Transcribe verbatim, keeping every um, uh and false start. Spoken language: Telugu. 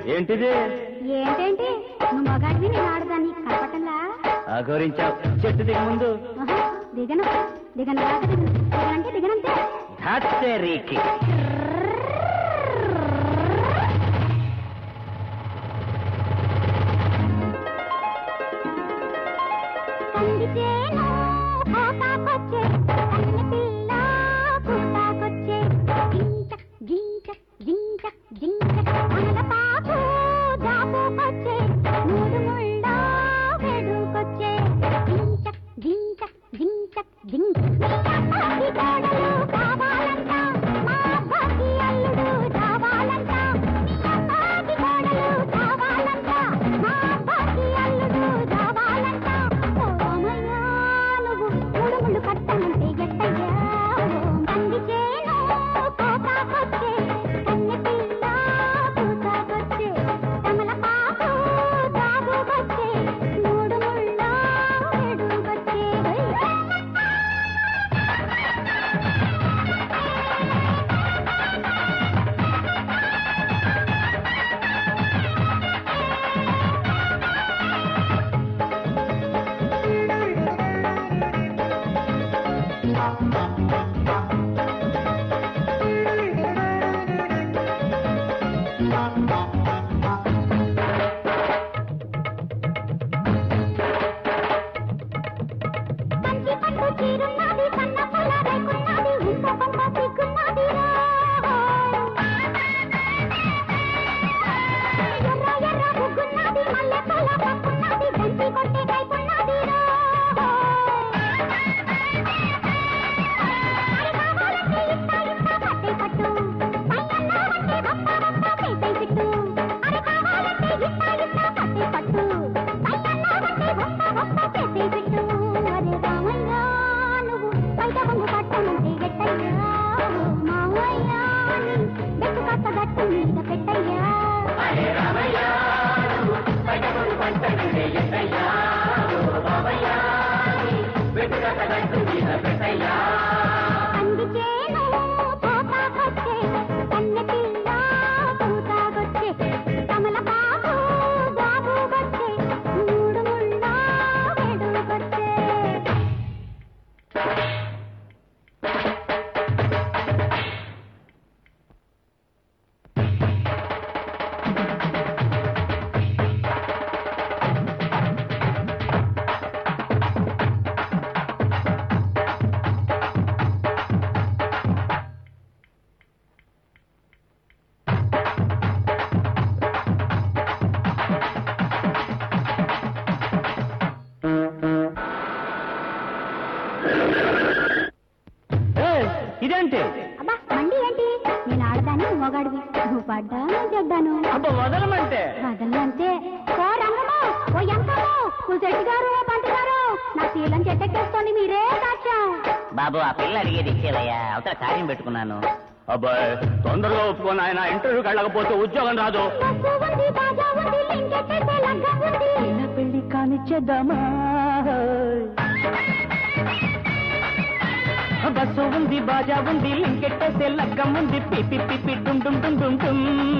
ఏంటిది? ఏంటేంటి నువ్వు మగాడివి నేను ఆడదాన్ని కనపట్టంలా? అఘోరించావు. చెట్టు దిగ ముందు. దిగను దిగను కాక దిగను దిగనంటే దిగనంతే. ధాత్సేరీకి కందిచేను కోతాకొచ్చే కన్న పిల్ల కూతాకొచ్చే జింక జింక జింక జింక అనల పాపు జాపుకొచ్చే మూడు ముళ్ళ వెడుకొచ్చే జింక జింక జింక జింక అబ్బాకి కోడలు కావాలంట మా అబ్బాకి అల్లుడు కావాలంట అబ్బాకి కోడలు కావాలంట మా అబ్బాకి అల్లుడు కావాలంట ముళ్ళు కట్టనంటే ఎట్టయ్యా కందిచేను కోతాకొచ్చే కన్నె పిల్ల కూతాకొచ్చే కమల పాపు జాబుకొచ్చే మూడు ముళ్ళ వెడుకొచ్చే కంచి పట్టు చీరున్నది సన్న పొల రేకున్నది ఇంత పంట సిగ్గున్నది ఎర్ర ఎర్ర బుగ్గున్నది మల్లె పూల పప్పున్నది గంటి కొట్టే కైపున్నది కావాలంటే ఇస్తా ఇస్తా పట్టే పట్టు పైనన్నావంటే రప్ప రప్ప పేసై సిట్టు అరే కావాలంటే ఇస్తా ఇస్తా పట్టే పట్టు పైనన్నావంటే రప్ప రప్ప పేసై సిట్టు అరే రామయ్య నువ్వు బయట బొంగు కట్టనంటే ఎట్టయ్యా మావయ్య బెట్టు కట్ట గట్టు మీద పెట్టయ్యా కందిచేను కోతాకొచ్చే కన్నె పిల్ల కూతాకొచ్చే కమల పాపు జాబుకొచ్చే మూడు ముళ్ళ వెడుకొచ్చే ఇదేంటి? అబ్బా మండి ఏంటి నేను ఆడదాను మొగాడివి నువ్వు పడ్డాను చెడ్డాను అబ్బా వదలమంటే వదలంతే ఓ రంగము ఓ ఎంకము ఓ శెట్టి గారు ఓ పంట గారు నా శీలం చెట్టెక్కేసుకోండి మీరే సాక్ష్యం. బాబు ఆ పిల్ల అడిగేది ఇచ్చేలయ్యా, అవతల కార్యం పెట్టుకున్నాను. అబ్బాయి తొందరగా ఒప్పుకొని ఆయన ఇంటర్వ్యూకి వెళ్ళకపోతే ఉద్యోగం రాదు. బస్సు ఉంది బాజా ఉంది లింకెట్టేసే లగ్గం ఉంది ఇలా పెళ్లి కానిచ్చేద్దామా? బస్సు ఉంది బాజా ఉంది లింకెట్టేసే లగ్గం ఉంది పిపి పిపి డుమ్ డుమ్ డుమ్ డుమ్ డుమ్